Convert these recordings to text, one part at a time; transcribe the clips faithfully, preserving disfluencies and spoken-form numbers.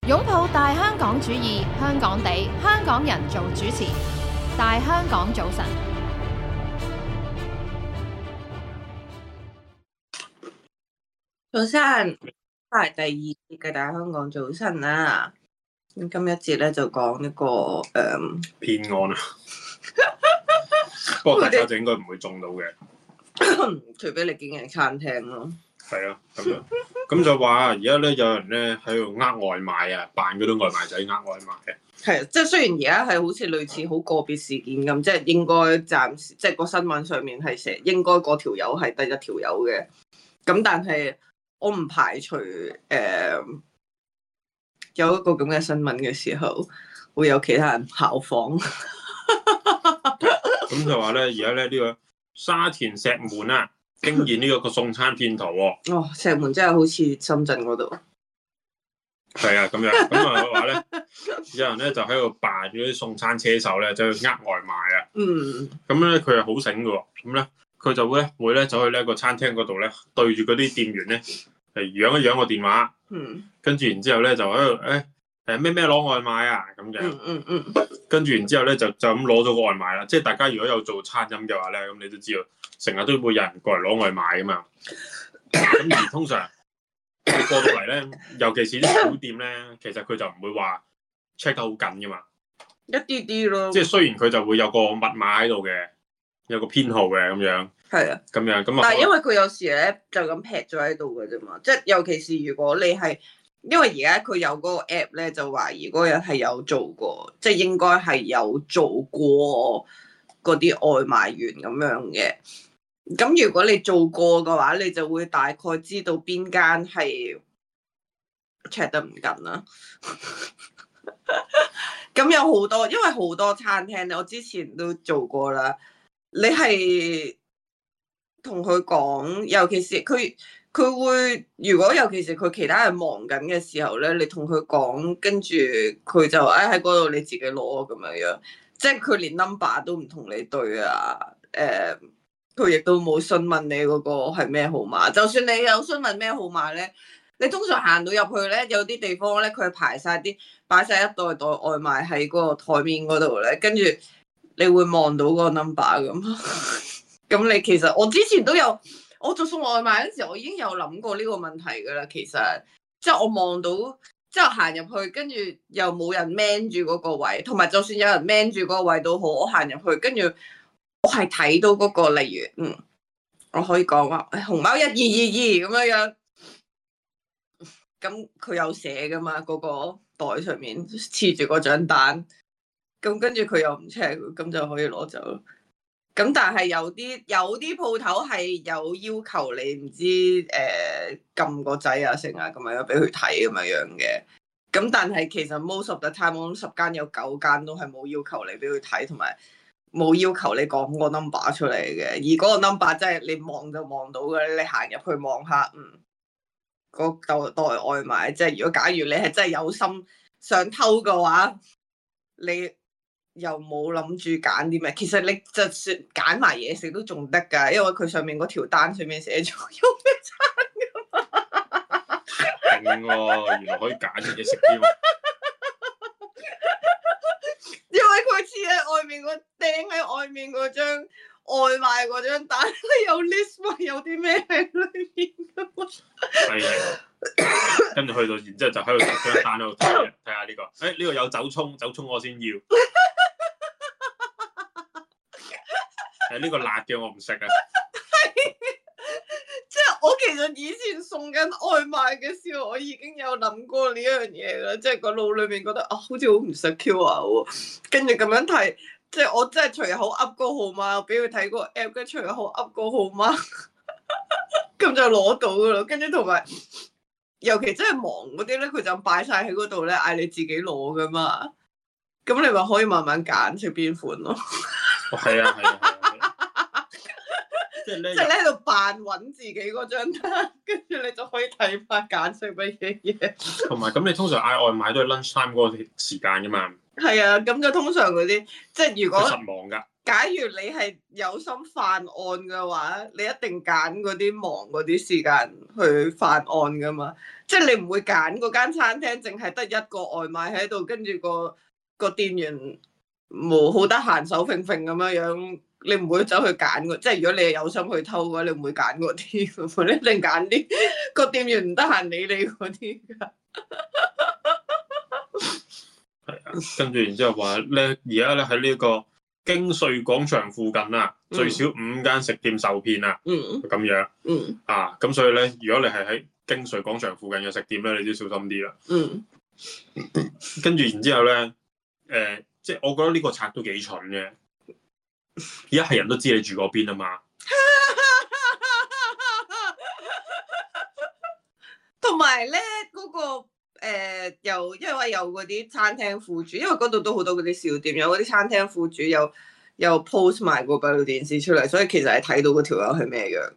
擁抱大香港主義，香港地，香港人做主持，大香港早晨。 早晨，翻嚟第二節嘅大香港早晨啦。咁今一節咧就講一個誒騙案啊，不過大家就應該唔會中到嘅， 除非你經營餐廳咯。 係啊，咁樣咁就話而家咧有人咧喺度呃外賣啊，扮嗰啲外賣仔呃外賣嘅。 係，即係雖然而家係好似類似好個別事件咁，即係應該暫時即係個新聞上面係寫應該嗰條友係第一條友嘅。咁但係我唔排除誒、呃、有一個咁嘅新聞嘅時候，會有其他人效仿。 咁就話咧，而家咧呢個沙田石門啊，經驗呢個個送餐騙徒喎。 哦，石門真係好似深圳嗰度。 係啊，咁樣咁啊話咧，有人咧就喺度扮嗰啲送餐車手咧，就去呃外賣啊。 嗯。 咁咧佢係好醒嘅喎，咁咧佢就會咧會咧走去呢個餐廳嗰度咧，對住嗰啲店員咧係揚一揚個電話。 嗯。 跟住然之後咧就喺度誒誒咩咩攞外賣啊咁樣。 嗯嗯嗯。 跟住然之後咧就就咁攞咗個外賣啦。即係大家如果有做餐飲嘅話咧，咁你都知道成日都會有人過嚟攞外賣噶嘛。咁而通常你過到嚟咧，尤其是啲小店咧，其實佢就唔會話 check 得好緊噶嘛。 一啲啲咯。即係雖然佢就會有個密碼喺度嘅，有個編號嘅咁樣。 係啊。 咁樣咁啊。 但係因為佢有時咧就咁劈咗喺度嘅啫嘛，即係尤其是如果你係。因為而家佢有嗰個 app 咧，就懷疑嗰人係有做過，即係應該係有做過嗰啲外賣員咁樣嘅。咁如果你做過嘅話，你就會大概知道邊間係 check 得唔緊啦。咁有好多，因為好多餐廳咧，我之前都做過啦。你係同佢講，尤其是佢。佢會，如果尤其是佢其他人忙緊嘅時候咧，你同佢講，跟住佢就誒喺嗰度你自己攞咁樣樣，即係佢連 number 都唔同你對啊，誒、呃，佢亦都冇詢問你嗰個係咩號碼，就算你有詢問咩號碼咧，你通常行到入去咧，有啲地方咧佢係排晒啲擺晒一袋袋外賣喺嗰個台面嗰度咧，跟住你會望到個 number 咁，咁你其實我之前都有。我做送外賣嗰陣時，我已經有諗過呢個問題噶啦。其實，即係我望到，之後行入去，跟住又冇人 man 住嗰個位，同埋就算有人 man 住嗰個位都好，我行入去，跟住我係睇到嗰個，例如，嗯，我可以講話紅貓一二二二咁樣樣，咁佢有寫噶嘛？嗰個袋上面黐住嗰張單，咁跟住佢又唔 check，咁就可以攞走。咁但係有啲有啲鋪頭係有要求你唔知誒撳個掣啊成啊咁樣俾佢睇咁樣樣嘅，咁但係其實 most of the time 我諗十間有九間都係冇要求你俾佢睇，同埋冇要求你講個 number 出嚟嘅，而嗰個 number 真係你望就望到嘅，你行入去望下，嗯，嗰袋袋外賣，即係如果假如你係真係有心想偷嘅話，你。又冇諗住揀啲咩，其實你就算揀埋嘢食都仲得㗎，因為佢上面嗰條單上面寫咗有咩餐㗎嘛。 勁喎，原來可以揀嘢食添。 因為佢似喺外面個釘喺外面嗰張外賣嗰張單，有 list 嘛，有啲咩喺裏面㗎嘛。 係係。跟住去到，然之後就喺度逐張單喺度睇睇下呢個，誒、哎、呢、呢個有酒葱，酒葱我先要。誒，呢個辣嘅我唔食啊！ 係，即係我其實以前送緊外賣嘅時候，我已經有諗過呢樣嘢啦，即係個腦裏面覺得啊，好似好唔識 Q 啊喎，跟住咁樣睇，即係我真係隨口噏個號碼，俾佢睇個 app，跟住隨口噏個號碼，咁就攞到噶啦。跟住同埋，尤其真係忙嗰啲咧，佢就擺晒喺嗰度咧，嗌你自己攞噶嘛。咁你咪可以慢慢揀食邊款咯。 哦，係啊，係啊，係啊。即係你喺度扮揾自己嗰張單，跟住你就可以睇翻揀食乜嘢嘢。 同埋咁，你通常嗌外賣都係 lunch time 嗰個時間噶嘛？ 係啊，咁就通常嗰啲，即係如果實忙㗎。 假如你係有心犯案嘅話，你一定揀嗰啲忙嗰啲時間去犯案噶嘛。即係你唔會揀嗰間餐廳，淨係得一個外賣喺度，跟住個個店員冇好得閒手揈揈咁樣樣，你唔會走去揀嘅。即係如果你係有心去偷嘅話，你唔會揀嗰啲，你一定揀啲個店員唔得閒理你嗰啲噶。 係啊，跟住然之後話咧，而家咧喺呢個京穗廣場附近啊， 嗯、 最少五間食店受騙啊， 嗯， 咁樣， 嗯， 啊，咁所以咧，如果你係喺京穗廣場附近嘅食店咧，你都要小心啲啦。 嗯， 跟住然之後咧，誒、呃，即係我覺得呢個賊都幾蠢嘅，而家係人都知你住嗰邊啊嘛。 同埋咧，嗰、嗰個誒又、呃、因為有嗰啲餐廳副主，因為嗰度都好多嗰啲小店，有嗰啲餐廳副主有有 post 埋個閉路電視出嚟，所以其實係睇到嗰條友係咩樣。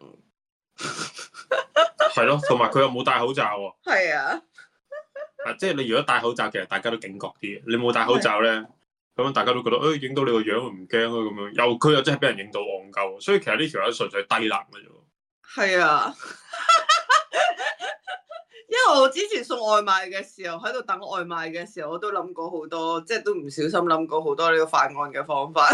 係咯，同埋佢又冇戴口罩喎。 係啊， 啊，即係你如果戴口罩，其實大家都警覺啲。你冇戴口罩咧，咁樣大家都覺得誒，影、哎、到你個樣唔驚啊咁樣。又佢又真係俾人影到戇鳩，所以其實呢條友純粹係低能嘅啫。 係啊。因為我之前送外賣嘅時候，喺度等外賣嘅時候，我都諗過好多，即係都唔小心諗過好多呢個犯案嘅方法。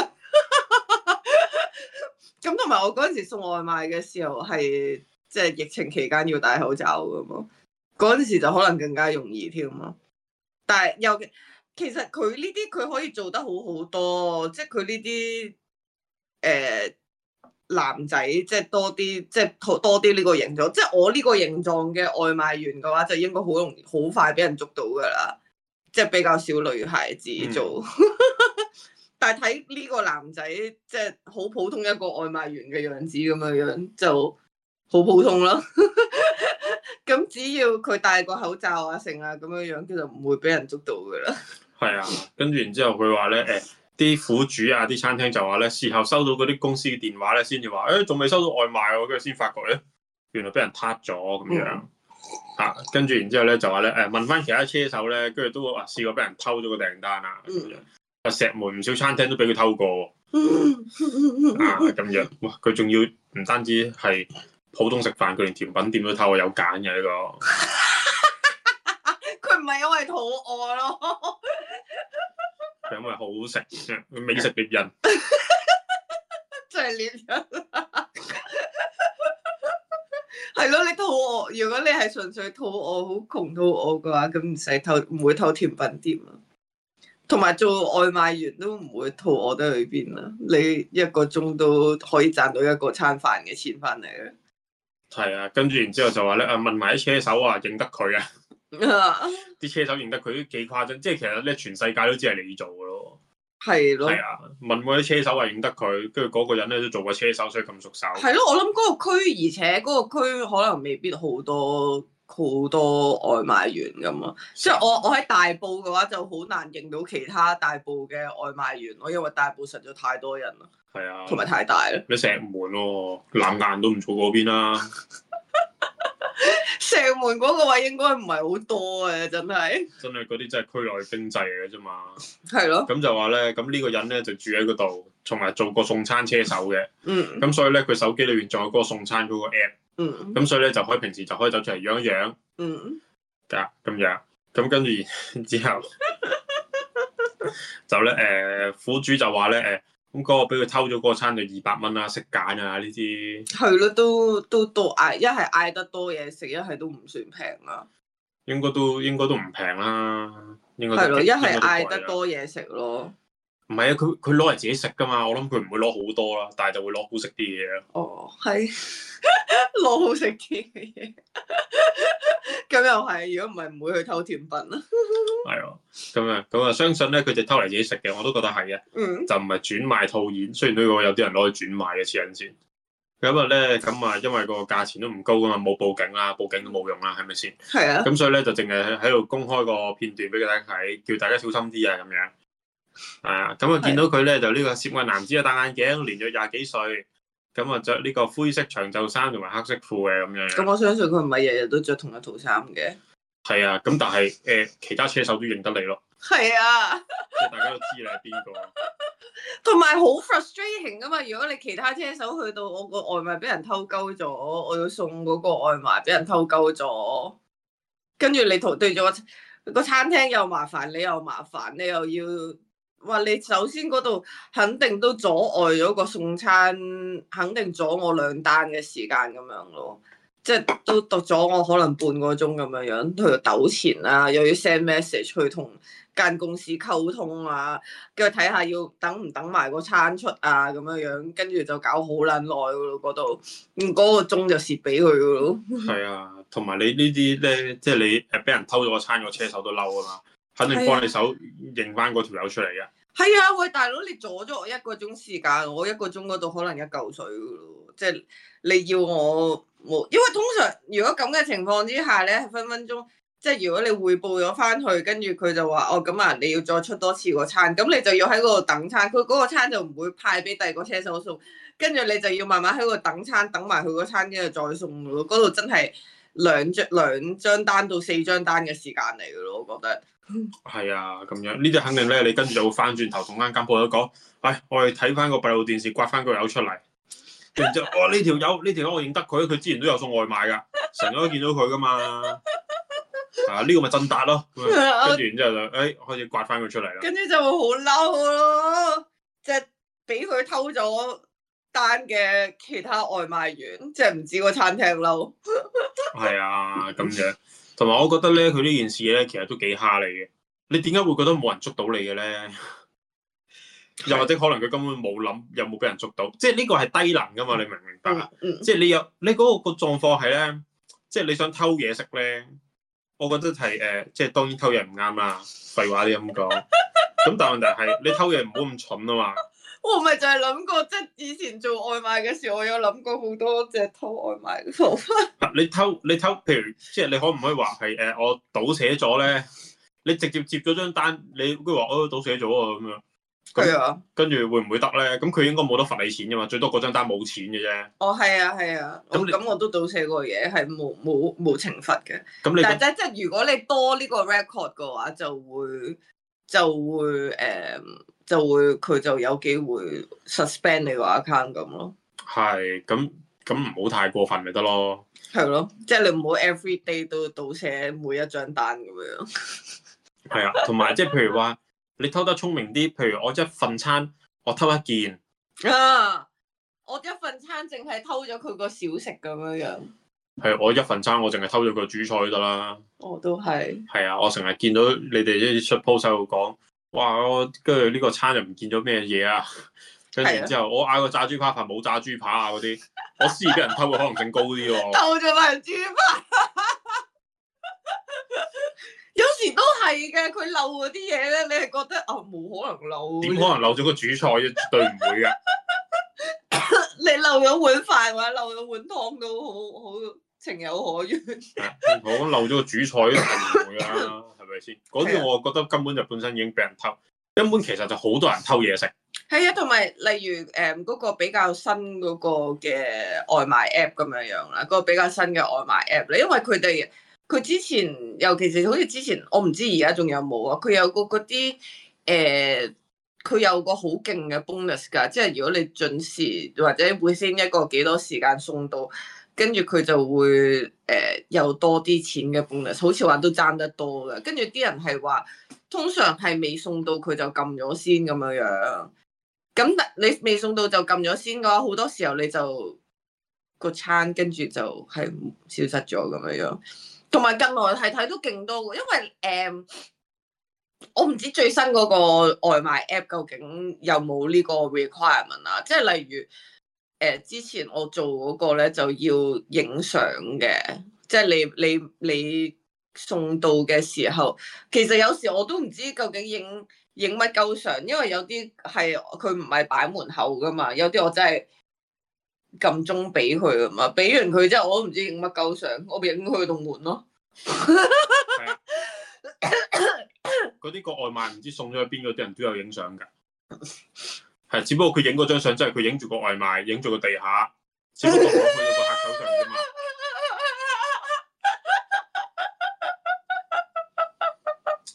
咁同埋我嗰陣時送外賣嘅時候係即係疫情期間要戴口罩噶嘛，嗰陣時就可能更加容易添嘛。但係尤其其實佢呢啲佢可以做得好好多，即係佢呢啲誒。呃男仔即係多啲，即係多啲呢個形狀。即係我呢個形狀嘅外賣員嘅話，就應該好容易、好快俾人捉到噶啦。即係比較少女孩子做，嗯、但係睇呢個男仔，即係好普通一個外賣員嘅樣子咁樣樣，就好普通咯。咁只要佢戴個口罩啊、成啊咁樣樣，佢就唔會俾人捉到噶啦。係啊，跟住然之後佢話咧，誒、欸。啲苦主啊，啲餐廳就話咧，事後收到嗰啲公司嘅電話咧，先至話，誒仲未收到外賣喎，跟住先發覺咧，原來俾人撻咗咁樣，嚇、嗯，跟住、啊、然之後咧就話咧，誒問翻其他車手咧，跟住都話試過俾人偷咗個訂單啊，咁樣，啊石門唔少餐廳都俾佢偷過，啊咁樣，哇佢仲要唔單止係普通食飯，佢連甜品店都偷，有揀嘅呢個， 佢唔係因為肚餓咯。 因為好好食，美食獵人， 真係獵人，係咯。你肚餓，如果你係純粹肚餓，好窮肚餓嘅話，咁唔使偷，唔會偷甜品店啊。同埋做外賣員都唔會肚餓得去邊啦。你一個鐘都可以賺到一個餐飯嘅錢翻嚟嘅。係啊，跟住然之後就話咧，誒問埋啲車手啊，認得佢啊。啲車手認得佢都幾誇張，即係其實咧全世界都知係你做嘅咯。係咯，係啊，問嗰啲車手話認得佢，跟住嗰個人咧都做過車手，所以咁熟手。係咯，我諗嗰個區，而且嗰個區可能未必好多好多外賣員咁啊。即係我我喺大埔嘅話就好難認到其他大埔嘅外賣員咯，因為大埔實在太多人啦。係啊，同埋太大啦。你石門喎，南硬都唔做嗰邊啦。石門嗰個位應該唔係好多嘅，真係。真係嗰啲真係區內經濟嚟嘅啫嘛。係咯。咁就話咧，咁呢個人咧就住喺嗰度，同埋做過送餐車手嘅。嗯。咁所以咧，佢手機裏邊仲有嗰個送餐嗰個 app。嗯。咁所以咧，就可以平時就可以走出嚟養一養。嗯。㗎咁樣，咁跟住之後就咧誒、呃，苦主就話咧誒。呃咁嗰個俾佢偷咗嗰個餐就二百蚊啦，食揀啊呢啲。係咯，都都都嗌，一係嗌得多嘢食，一係都唔算平啦。應該都應該都唔平啦，應該係咯，一係嗌得多嘢食咯。唔係啊，佢佢攞嚟自己食噶嘛，我諗佢唔會攞好多啦，但係就會攞好食啲嘅嘢咯。哦，係攞好食啲嘅嘢，咁又係，如果唔係唔會去偷甜品啦。係啊，咁啊，咁啊，相信咧佢就偷嚟自己食嘅，我都覺得係嘅。嗯，就唔係轉賣套現，雖然呢個有啲人攞去轉賣嘅黐人線。咁啊咧，咁啊，因為個價錢都唔高噶嘛，冇報警啦，報警都冇用啦，係咪先？係啊。咁所以咧就淨係喺度公開個片段俾大家睇，叫大家小心啲啊，咁樣。啊，咁啊見到佢咧就呢個涉案男子啊戴眼鏡，年約廿幾歲，咁啊着呢個灰色長袖衫同埋黑色褲嘅咁樣。咁我相信佢唔係日日都着同一套衫嘅。 係啊，咁但係誒、呃、其他車手都認得你咯。 係啊， 即係大家都知你係邊個。 同埋好 frustrating 噶嘛！如果你其他車手去到我個外賣俾人偷鳩咗，我要送嗰個外賣俾人偷鳩咗，跟住你同對咗個個餐廳又麻煩，你又麻煩，你又要話你首先嗰度肯定都阻礙咗個送餐，肯定阻我兩單嘅時間咁樣咯。即係都讀咗我可能半個鐘咁樣樣，去糾纏啊，又要 send message 去同間公司溝通啊，跟住睇下要等唔等埋個餐出啊咁樣樣，跟住就搞好撚耐噶咯，嗰度，嗰個鐘就蝕俾佢噶咯。係啊，同埋你呢啲咧，即係你誒俾人偷咗個餐，個車手都嬲啊嘛，肯定幫你手認翻嗰條友出嚟嘅。 係啊，喂大佬，你阻咗我一個鐘時間，我一個鐘嗰度可能一嚿水噶咯，即係你要我冇，因為通常如果咁嘅情況之下咧，分分鐘。即係如果你匯報咗翻去，跟住佢就話哦咁啊，你要再出多次個餐，咁你就要喺嗰度等餐，佢嗰個餐就唔會派俾第二個車手送，跟住你就要慢慢喺嗰度等餐，等埋佢個餐，跟住再送咯。嗰度真係兩張兩張單到四張單嘅時間嚟嘅咯，我覺得。 係啊，咁樣呢啲肯定咧，你跟住就會翻轉頭同間間鋪頭講，喂、哎，我哋睇翻個閉路電視，刮翻個友出嚟。然之後，哇！呢條友呢條友我認得佢，佢之前都有送外賣㗎，成日都見到佢㗎嘛。啊！呢、這個咪振達咯，跟住然之後就誒、哎、開始刮翻佢出嚟啦。跟住就會好嬲咯，即係俾佢偷咗單嘅其他外賣員，即係唔止個餐廳嬲。係啊，咁樣。同埋我覺得咧，佢呢件事咧，其實都幾蝦你嘅。你點解會覺得冇人捉到你嘅咧？又或者可能佢根本冇諗有冇俾人捉到？即係呢個係低能噶嘛？你明唔明白啊？嗯嗯、即係你有你嗰個個狀況係咧，即係你想偷嘢食咧。我覺得係誒、呃，即係當然偷嘢唔啱啦，廢話啲咁講。咁但係問題係你偷嘢唔好咁蠢啊嘛。我咪就係諗過，即係以前做外賣嘅時候，我有諗過好多隻偷外賣嘅方法。你偷你偷，譬如即係你可唔可以話係誒，我倒寫咗咧？你直接接咗張單，你佢話我倒寫咗啊咁樣。係啊。跟住會唔會得咧？咁佢應該冇得罰你錢㗎嘛，最多嗰張單冇錢嘅啫。哦，係啊，係啊。咁咁我都倒寫過嘢，係冇冇冇懲罰嘅。咁你但係即即係如果你多呢個 record 嘅話，就會就會誒、呃、就會佢就有機會 suspend 你個 account 咁咯。係，咁咁唔好太過分咪得咯。係咯，即係你唔好 every day 都倒寫每一張單咁樣。係啊，同埋即係譬如話。你偷得聰明啲，譬如我一份餐，我偷一件。啊！我一份餐淨係偷咗佢個小食咁樣樣。係，我一份餐我淨係偷咗個主菜得啦。我都係。係啊，我成日見到你哋啲出 post 喺度講，哇！我跟住呢個餐又唔見咗咩嘢啊？跟住之後我嗌個炸豬扒飯冇炸豬扒啊嗰啲，我思疑俾人偷嘅可能性高啲喎。偷咗份豬扒。有時都係嘅，佢漏嗰啲嘢咧，你係覺得啊冇、哦、可能漏。點可能漏咗個主菜啫？絕對唔會嘅。你漏咗碗飯或者漏咗碗湯都好好情有可原。我講漏咗個主菜一定唔會啦，係咪先？嗰啲我覺得根本就本身已經俾人偷，根本其實就好多人偷嘢食。係啊，同埋例如誒嗰、呃嗰個比較新嗰個嘅外賣 app 咁樣樣啦，嗰、嗰個比較新嘅外賣 app 咧，因為佢哋。佢之前，尤其是好似之前，我唔知而家仲有冇啊？佢有個嗰啲誒，佢、呃、有個好勁嘅 bonus 㗎，即係如果你準時或者會先一個幾多時間送到，跟住佢就會誒、呃、有多啲錢嘅 bonus，好似話都爭得多嘅。跟住啲人係話，通常係未送到佢就撳咗先咁樣樣。咁但你未送到就撳咗先嘅話，好多時候你就個餐跟住就係消失咗咁樣樣。同埋近來係睇到勁多嘅，因為誒、嗯，我唔知最新嗰個外賣 app 究竟有冇呢個 requirement 啊？即係例如誒、呃，之前我做嗰個咧就要影相嘅，即係你你你送到嘅時候，其實有時我都唔知究竟影影乜鳩相，因為有啲係佢唔係擺門口噶嘛，有啲我真係。撳鐘俾佢啊嘛，俾完佢之後我都唔知影乜鳩相，我影佢棟門咯。嗰啲個外賣唔知送咗去邊嗰啲人都有影相㗎，係只不過佢影嗰張相真係佢影住個外賣，影住個地下，只不過攞去咗個客手上啫嘛。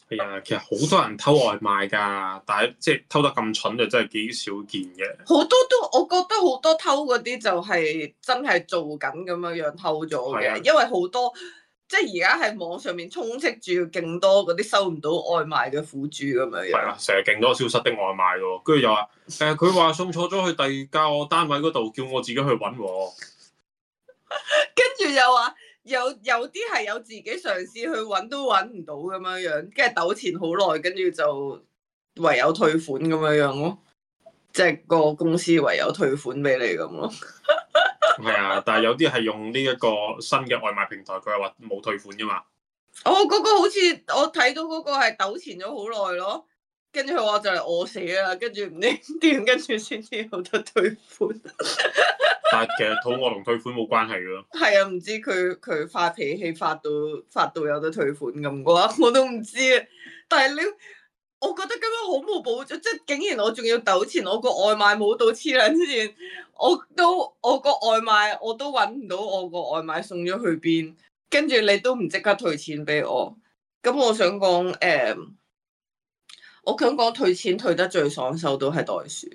係啊，其實好多人偷外賣㗎，但係即係偷得咁蠢就真係幾少見嘅。 好多都，我覺得好多偷嗰啲就係真係做緊咁樣樣偷咗嘅， 啊、 因為好多即係而家喺網上面充斥住勁多嗰啲收唔到外賣嘅苦主咁樣樣。 係啊，成日勁多消失的外賣喎，跟住又話誒佢話送錯咗去第二間單位嗰度，叫我自己去揾喎。 跟住又話。有有啲係有自己嘗試去揾都揾唔到咁樣樣，跟住糾纏好耐，跟住就唯有退款咁樣樣咯，即係個公司唯有退款俾你咁咯。 係啊，但係有啲係用呢一個新嘅外賣平台，佢係話冇退款噶嘛。 哦，嗰、嗰個好似我睇到嗰個係糾纏咗好耐咯，跟住佢話就嚟餓死啦，跟住唔知點，跟住先至有得退款。 但係其實肚餓同退款冇關係嘅咯。 係啊，唔知佢佢發脾氣發到發到有得退款咁嘅話，我都唔知啊。但係你，我覺得咁樣好冇保障，即係竟然我仲要糾纏我個外賣冇到黐撚線，我都我個外賣我都揾唔到我個外賣送咗去邊，跟住你都唔即刻退錢俾我。咁我想講誒、嗯，我想講退錢退得最爽手都係袋鼠。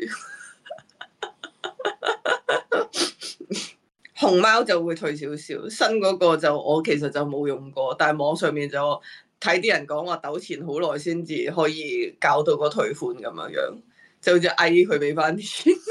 熊貓就會退少少，新嗰個就我其實就冇用過，但係網上面就睇啲人講話糾纏好耐先至可以搞到個退款咁樣樣，就好似嗌佢俾翻啲錢。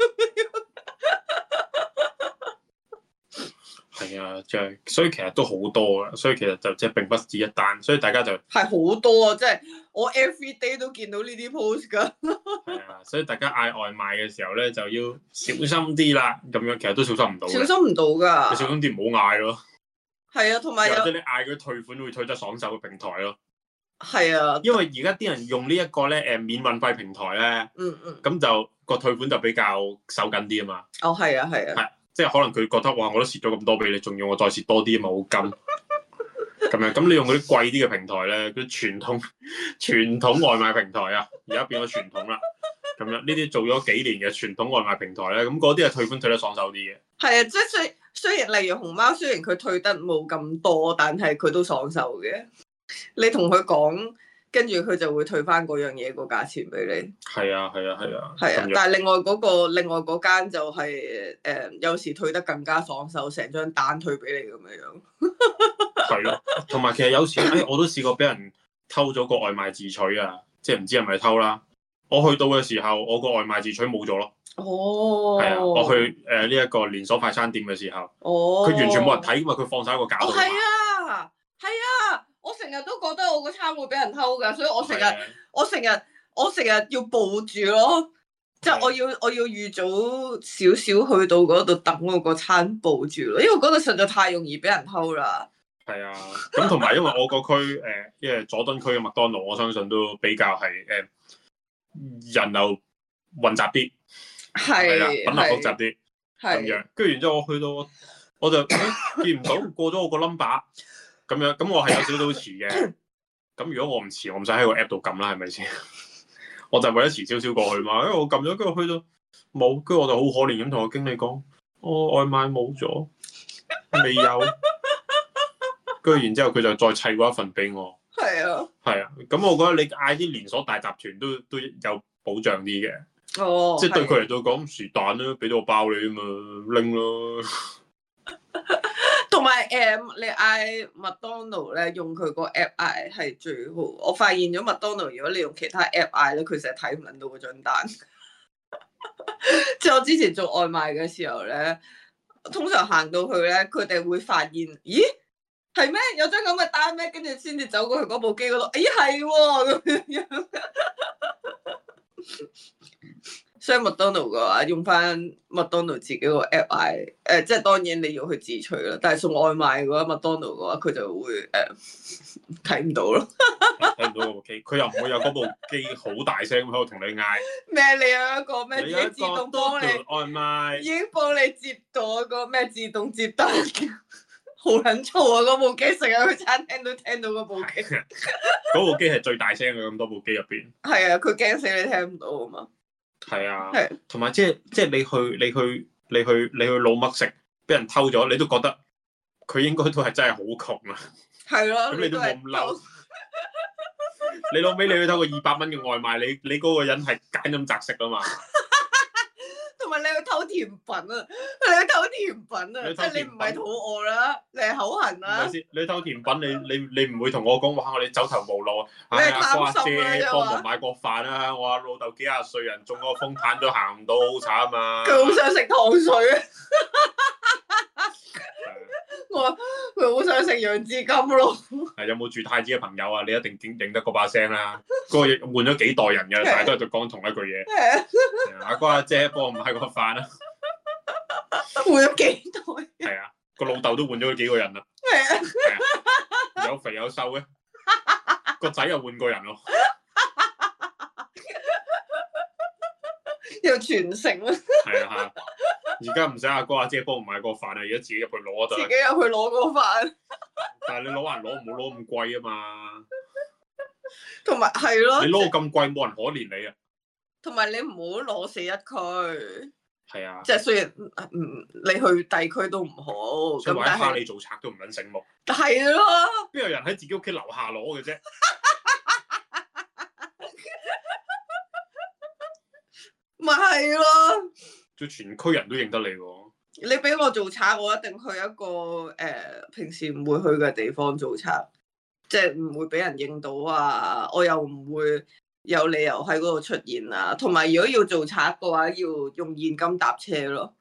係啊，即係所以其實都好多啊，所以其實就即係並不止一單，所以大家就係好多啊！即係我 every day 都見到呢啲 post 㗎。 係啊，所以大家嗌外賣嘅時候咧就要小心啲啦，咁樣其實都小心唔到。 小心唔到㗎。 你小心啲唔好嗌咯。係啊，同埋有或者你嗌佢退款會退得爽手嘅平台咯。 係啊， 因為而家啲人用呢一個咧誒免運費平台咧， 嗯嗯， 咁就個退款就比較手緊啲啊嘛。 哦，係啊，係啊。 係。即係可能佢覺得哇，我都蝕咗咁多俾你，仲要我再蝕多啲啊嘛，好金咁樣。咁你用嗰啲貴啲嘅平台咧，嗰啲傳統傳統外賣平台啊，而家變咗傳統啦。咁樣呢啲做咗幾年嘅傳統外賣平台咧，咁嗰啲係退款退得爽手啲嘅。 係啊，即係雖雖然例如熊貓，雖然佢退得冇咁多，但係佢都爽手嘅。你同佢講。跟住佢就會退翻嗰樣嘢個價錢俾你。係啊，係啊，係啊。 係啊，但係另外嗰、嗰個另外嗰間就係、係、誒、呃、有時退得更加爽手，成張單退俾你咁樣樣。係咯， 同埋其實有時誒、哎，我都試過俾人偷咗個外賣自取啊，即係唔知係咪偷啦。我去到嘅時候，我個外賣自取冇咗咯。 哦。 係啊，我去誒呢一個連鎖快餐店嘅時候， 哦， 佢完全冇人睇，因為佢放晒喺個架度。 係啊，係啊。我成日都覺得我個餐會俾人偷㗎，所以我成日我成日我成日要報住咯，即係我要我要預早少少去到嗰度等我個餐報住咯，因為嗰度實在太容易俾人偷啦。 係啊，咁同埋因為我個區誒，因為佐敦區嘅麥當勞，我相信都比較係誒人流混雜啲，係啦，品流複雜啲咁樣。跟住然之後我去到我就見唔到過咗我個 number。咁樣，咁我係有少少遲嘅。咁如果我唔遲，我唔使喺個 app 度撳啦，係咪先？我就為咗遲少少過去嘛。因為我撳咗，跟住去到冇，跟住我就好可憐咁同我經理講：我外賣冇咗，未有。跟住然之後佢就再砌過一份俾我。係啊。係啊，咁我覺得你嗌啲連鎖大集團都都有保障啲嘅。哦。即係對佢嚟到講，是但啦，俾到個包你啊嘛，拎咯。 同埋誒，你嗌麥當勞咧，用佢個 app 嗌係最好。我發現咗麥當勞，如果你用其他 app 嗌咧，佢成日睇唔撚到嗰張單。即係我之前做外賣嘅時候咧，通常行到去咧，佢哋會發現，咦，係咩？有張咁嘅單咩？跟住先至走過去嗰部機嗰度，咦，係喎咁樣。所以麥當勞嘅話，用翻麥當勞自己個 app 嗌，誒，即係當然你要去自取啦。但係送外賣嘅話，麥當勞嘅話，佢就會誒睇唔到咯。睇唔到嗰部機，佢又唔會有嗰部機好大聲喺度同你嗌咩？你有一個咩自己自動幫你外賣， 已經幫你接到一個咩自動接單，好撚嘈啊！嗰部機成日去餐廳都聽到嗰部機。 嗰部機係最大聲嘅，咁多部機入邊。係啊，佢驚死你聽唔到啊嘛。 係啊，同埋即係即係你去你去你去你去老麥食，俾人偷咗，你都覺得佢應該都係真係好窮啊。係咯，咁你都冇咁嬲。 你老尾你去偷個二百蚊嘅外賣，你你嗰個人係揀飲擇食啊嘛。 同埋你去偷甜品啊！你去偷甜品啊！即係你唔係肚餓啦，你係口痕啦。 先，你偷甜品，你你你唔會同我講哇！我哋走投無路啊！ 你係阿哥阿貪心啊姐幫忙買個飯啊！我阿老豆幾廿歲人中個風癱咗行唔到，好慘啊！ 佢好想食糖水啊！我佢好想食楊枝甘咯。 係有冇住太子嘅朋友啊？你一定認認得嗰把聲啦。嗰個換咗幾代人嘅，大家都係就講同一句嘢。阿哥阿姐幫我買個飯啦。 換咗幾代？ 係啊，個老豆都換咗佢幾個人啦。 係啊， 係啊，有肥有瘦嘅，個仔又換過人咯。 要傳承啊！ 係啊，而家唔使阿哥阿姐幫我買個飯啊，而家自己入去攞就。 自己入去攞個飯。 但係你攞還攞，唔好攞咁貴啊嘛。 同埋係咯， 你攞咁貴，冇人可憐你啊。 同埋你唔好攞死一區。 係啊。 即係雖然嗯，你去地區都唔好。 咁但係蝦你做賊都唔撚醒目。 係咯。 邊有人喺自己屋企樓下攞嘅啫？ 咪係咯。 做全區人都認得你喎。 你俾我做賊，我一定去一個誒、呃、平時唔會去嘅地方做賊，即係唔會俾人認到啊！我又唔會有理由喺嗰度出現啊！同埋如果要做賊嘅話，要用現金搭車咯。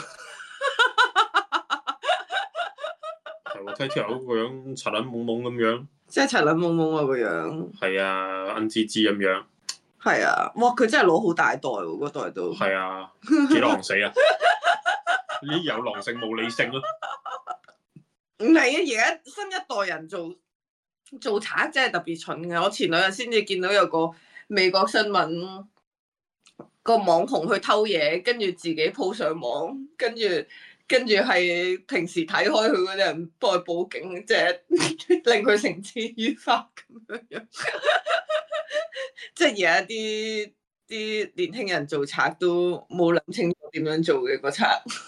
係喎，睇條友個樣柒撚懵懵咁樣， 即係柒撚懵懵啊個樣。 係啊，恩滋滋咁樣。 係啊，哇！佢真係攞好大袋喎，嗰袋都。 係啊，幾狼死啊！呢啲有狼性冇理性咯。 唔係啊，而家新一代人做做賊真係特別蠢嘅。我前兩日先至見到有個美國新聞，個網紅去偷嘢，跟住自己 po 上網，跟住跟住係平時睇開佢嗰啲人幫佢報警，即係令佢繩之於法咁樣樣。即係而家啲啲年輕人做賊都冇諗清楚點樣做嘅個賊。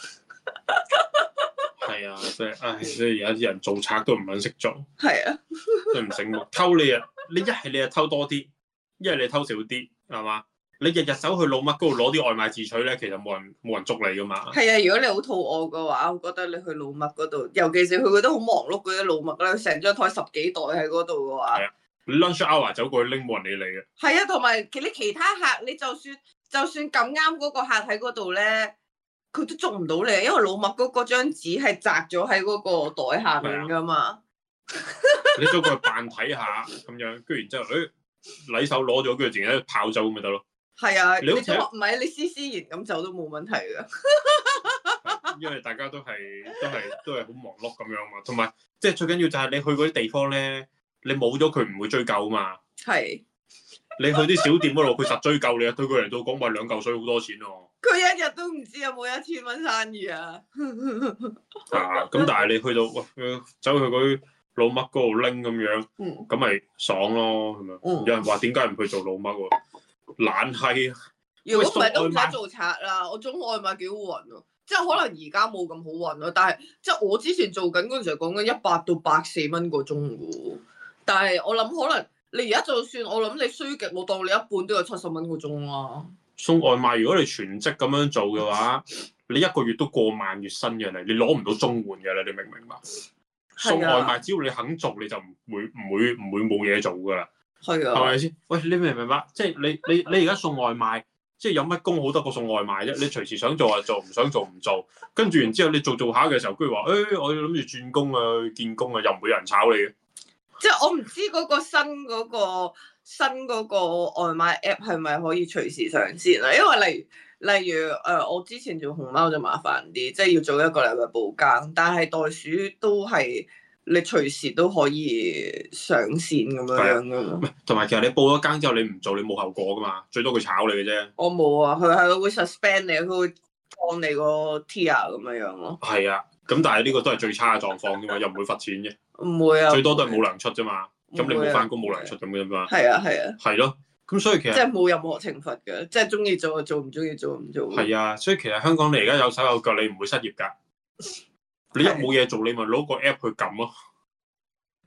係啊，即係唉，所以而家啲人做賊都唔肯識做。 係啊， 都唔醒目。偷你啊，你一係你就偷多啲，一係你偷少啲，係嘛？你日日走去老麥嗰度攞啲外賣自取咧，其實冇人冇人捉你噶嘛。 係啊，如果你好肚餓嘅話，我覺得你去老麥嗰度，尤其是佢覺得好忙碌嗰啲老麥咧，成張台十幾袋喺嗰度嘅話。 你 lunch hour 走過去拎，冇人理你嘅。 係啊，同埋你其他客，你就算就算咁啱嗰個客喺嗰度咧，佢都捉唔到你，因為老麥嗰嗰張紙係擲咗喺嗰個袋下面噶嘛。 你走過去扮睇下咁樣，跟住然之後，誒禮手攞咗，跟住自己喺度跑走咁咪得咯。 係啊， 你好似唔係你斯斯然咁走都冇問題噶。 因為大家都係都係都係好忙碌咁樣嘛，同埋即係最緊要就係你去嗰啲地方咧。你冇咗佢唔會追究嘛？係。你去啲小店嗰度，佢實追究你啊！對佢嚟到講話兩嚿水好多錢喎。 佢一日都唔知有冇一千蚊生意啊！ 啊，咁但係你去到喂，走去嗰啲老麥嗰度拎咁樣，咁咪、嗯、爽咯，係咪？嗯、有人話點解唔去做老麥喎？懶閪啊！ 如果唔係都唔使做賊啦，我種外賣幾好運咯。即係可能而家冇咁好運咯，但係即係我之前做緊嗰陣時講緊一百到百四蚊個鐘嘅。但係我諗可能你而家就算我諗你衰極，我當你一半都有七十蚊個鐘啦。送外賣如果你全職咁樣做嘅話，你一個月都過萬月薪嘅你，你攞唔到綜援嘅啦，你明唔明白？送外賣只要你肯做，你就唔會唔會唔會冇嘢做噶啦。係啊，係咪先？喂，你明唔明白？即係你你你而家送外賣，即係有乜工好得過送外賣啫？你隨時想做就做，唔想做唔做。跟住然之後你做做下嘅時候，居然話誒，我要諗住轉工啊，去見工啊，又唔會有人炒你嘅。即係我唔知嗰個新嗰、嗰個新嗰個外賣 app 係咪可以隨時上線啊？因為例如例如誒、呃，我之前做熊貓就麻煩啲，即係要做一個禮拜補更，但係袋鼠都係你隨時都可以上線咁樣樣噶嘛。同埋其實你報咗更之後，你唔做你冇後果噶嘛，最多佢炒你嘅啫。我冇啊，佢係會 suspend 你，佢會放你個 tier 咁樣樣咯。係啊，咁但係呢個都係最差嘅狀況啫嘛，又唔會罰錢嘅。唔會啊，最多都係冇糧出啫嘛。咁、啊、你冇翻工冇糧出咁嘅嘛。係啊係啊。係咯，咁所以其實即係冇任何懲罰嘅，即係中意做就做，唔中意做唔做。係啊，所以其實香港你而家有手有腳，你唔會失業㗎。你一冇嘢做，你咪攞個 app 去撳咯。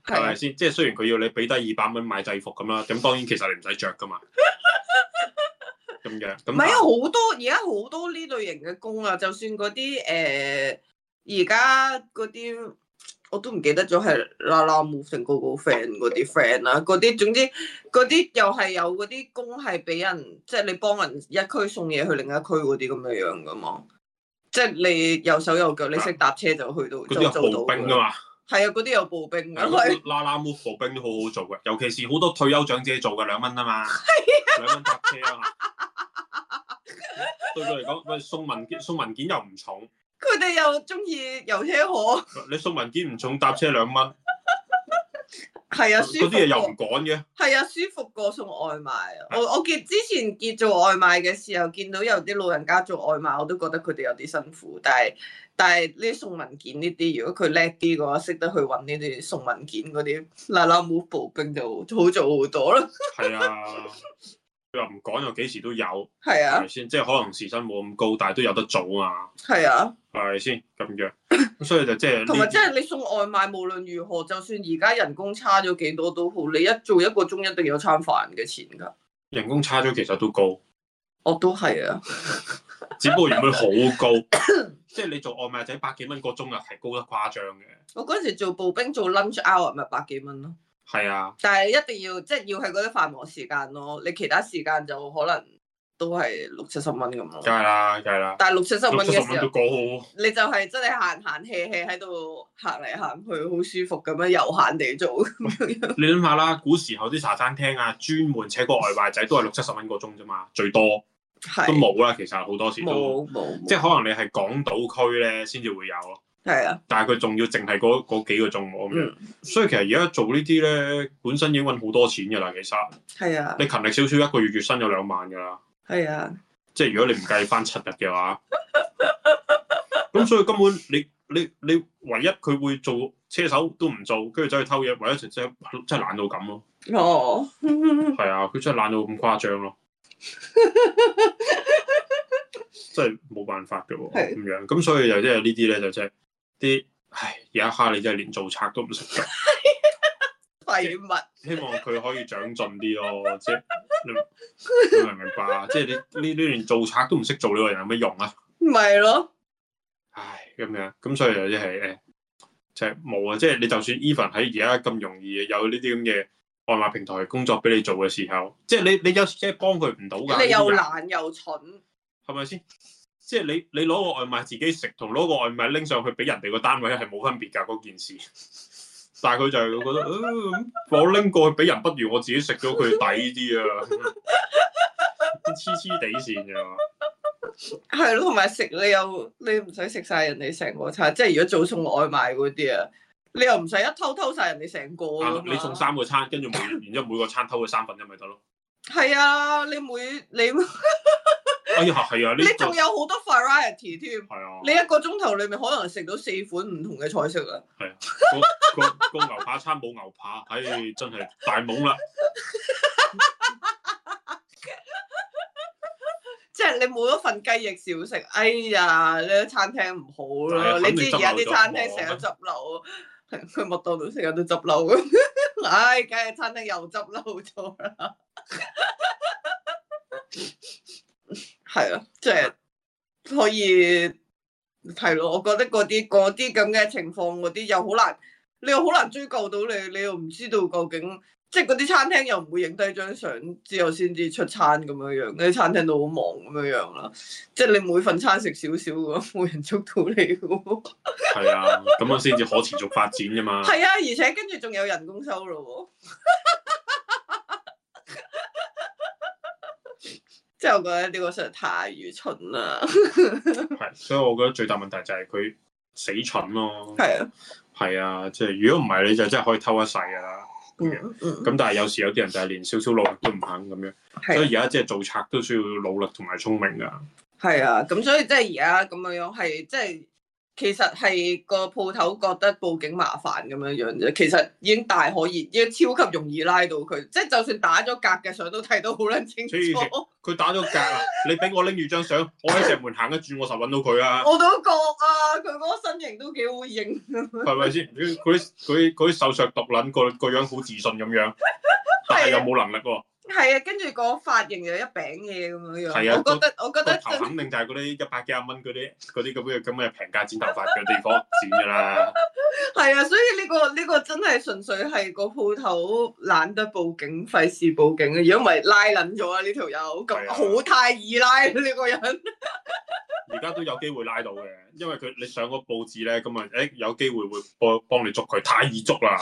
係咪先？即係雖然佢要你俾低二百蚊買制服咁啦，咁當然其實你唔使着噶嘛。咁樣咁唔係啊，好多而家好多呢類型嘅工啊，就算嗰啲誒而家嗰啲我都唔記得咗係啦啦 move 定嗰個 friend 嗰啲 friend 啦，嗰啲總之嗰啲又係有嗰啲工係俾人即係你幫人一區送嘢去另一區嗰啲咁嘅樣噶嘛，即係你有手有腳，你識搭車就去到， 嗰啲有步兵噶嘛。 係啊，嗰啲有步兵啊， 啦啦 move 步兵都好好做嘅，尤其是好多退休長者做嘅兩蚊啊嘛，兩蚊搭車啊嘛。對佢嚟講，喂送文件送文件又唔重， 佢哋又中意遊車河。 你送文件唔重，搭車兩蚊， 係啊，舒服。 嗰啲嘢又唔趕嘅。係啊，舒服過送外賣啊！我我見之前見做外賣嘅時候，見到有啲老人家做外賣，我都覺得佢哋有啲辛苦。但係但係呢送文件呢啲，如果佢叻啲嘅話，識得去揾呢啲送文件嗰啲啦啦 move 步兵就好做好多啦。係啊。佢又唔講，又幾時都有， 係啊， 係咪先？即係可能時薪冇咁高，但係都有得做啊。 係啊， 係咪先咁樣？咁所以就即係同埋即係你送外賣，無論如何，就算而家人工差咗幾多都好，你一做一個鐘一定有餐飯嘅錢㗎。 人工差咗其實都高， 我都係啊， 只不過原本好高，即係你做外賣仔百幾蚊個鐘啊，係高得誇張嘅。 我嗰陣時做步兵做 lunch hour 咪百幾蚊咯。 係啊， 但係一定要即係要係嗰啲繁忙時間咯，你其他時間就可能都係六七十蚊咁咯。 梗係啦，梗係啦。 但係六七十蚊嘅時候， 都高你就係真係閒閒 hea hea 喺度行嚟行去，好舒服咁樣悠閒地做咁樣。 你諗下啦，古時候啲茶餐廳啊，專門請個外賣仔都係六七十蚊個鐘啫嘛，最多都冇啦。其實好多時都冇冇， 即係可能你係港島區咧先至會有咯。 係啊， 但係佢仲要淨係嗰嗰幾個鐘喎咁樣， 嗯、 所以其實而家做呢啲咧，本身已經揾好多錢㗎啦。其實係啊， 你勤力少少，一個月月薪有兩萬㗎啦。 係啊， 即係如果你唔計翻七日嘅話，咁所以根本你你你唯一佢會做車手都唔做，跟住走去偷嘢，唯一就真真係懶到咁咯。 哦， 係啊，佢真係懶到咁誇張咯。真係冇辦法嘅喎，咁樣咁所以就即係呢啲咧就即係啲，唉有一刻你真係連做賊都唔識做， 廢物。 希望佢可以長進啲咯，即係你明唔明白啊？即係你呢呢連做賊都唔識做呢個人有咩用啊？ 唔係咯， 唉咁樣咁所以就即係誒，即係冇啊！即係你就算 even 喺而家咁容易有呢啲咁嘅外賣平台工作俾你做嘅時候，即係你你有時即係幫佢唔到㗎。 你又懶又蠢。 係咪先？即係你你攞個外賣自己食，同攞個外賣拎上去俾人哋個單位係冇分別㗎嗰件事。但係佢就係覺得，呃、我拎過去俾人，不如我自己食咗佢抵啲啊！黐黐地線㗎。 係咯，同埋食你又你唔使食晒人哋成個餐，即係如果早送外賣嗰啲啊，你又唔使一偷偷晒人哋成個㗎嘛。 你送三個餐，跟住每然之後每個餐偷佢三分一咪得咯。 係啊，你每你。 哎呀，係啊！ 你仲有好多 variety 添， 係啊！ 你一個鐘頭裏面可能食到四款唔同嘅菜式啊！ 係啊，個個個牛扒餐冇牛扒，唉、哎，真係大懵啦！ 即係你冇咗份雞翼少食，哎呀！你餐廳唔好咯，你知而家啲餐廳成日執笠，佢麥當勞成日都執笠咁，唉，梗係餐廳又執笠咗啦。係啊，即係可以係咯。我覺得嗰啲嗰啲咁嘅情況，嗰啲又好難，你又好難追究到你，你又唔知道究竟，即係嗰啲餐廳又唔會影低張相之後先至出餐咁樣樣，啲餐廳都好忙咁樣樣啦。即係你每份餐食少少嘅，冇人捉到你嘅。 係啊，咁樣先至可持續發展噶嘛。 係啊，而且跟住仲有人工收咯。即係我覺得呢個實在太愚蠢啦。 係，所以我覺得最大問題就係佢死蠢咯。係啊，係啊，即係如果唔係你就真係可以偷一世噶啦。咁、嗯嗯、但係有時有啲人就係連少少努力都唔肯咁樣，啊、所以而家即係做賊都需要努力同埋聰明噶。係啊， 咁所以即係而家咁樣樣係即係其實係個鋪頭覺得報警麻煩咁樣樣啫，其實已經大可以，已經超級容易拉到佢，即係就算打咗格嘅相都睇到好撚清楚。 佢打咗格啊！你俾我拎住張相，我喺石門行一轉，我實揾到佢啊！ 我都覺啊，佢嗰個身形都幾好型， 係咪先？嗰啲嗰啲嗰啲瘦削毒撚個個樣好自信咁樣，但係又冇能力喎。 係啊，跟住個髮型又一餅嘢咁樣樣。 係啊， 我覺得我覺得頭肯定就係嗰啲一百幾廿蚊嗰啲嗰啲咁嘅咁嘅平價剪頭髮嘅地方剪㗎啦。 係啊，所以呢個呢個真係純粹係個鋪頭懶得報警，費事報警啊！如果唔係拉撚咗啊呢條友，咁好太易拉呢個人。 而家都有機會拉到嘅，因為佢你上個報紙咧，咁啊誒有機會會幫幫你捉佢，太易捉啦。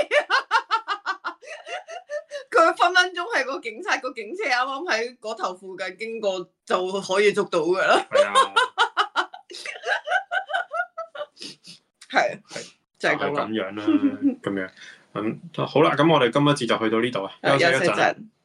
佢分分鐘係個警察，個警車啱啱喺嗰頭附近經過就可以捉到噶啦。 係啊， 係係就係咁咁樣啦，咁樣咁好啦，咁我哋今一節就去到呢度啊，休息一陣。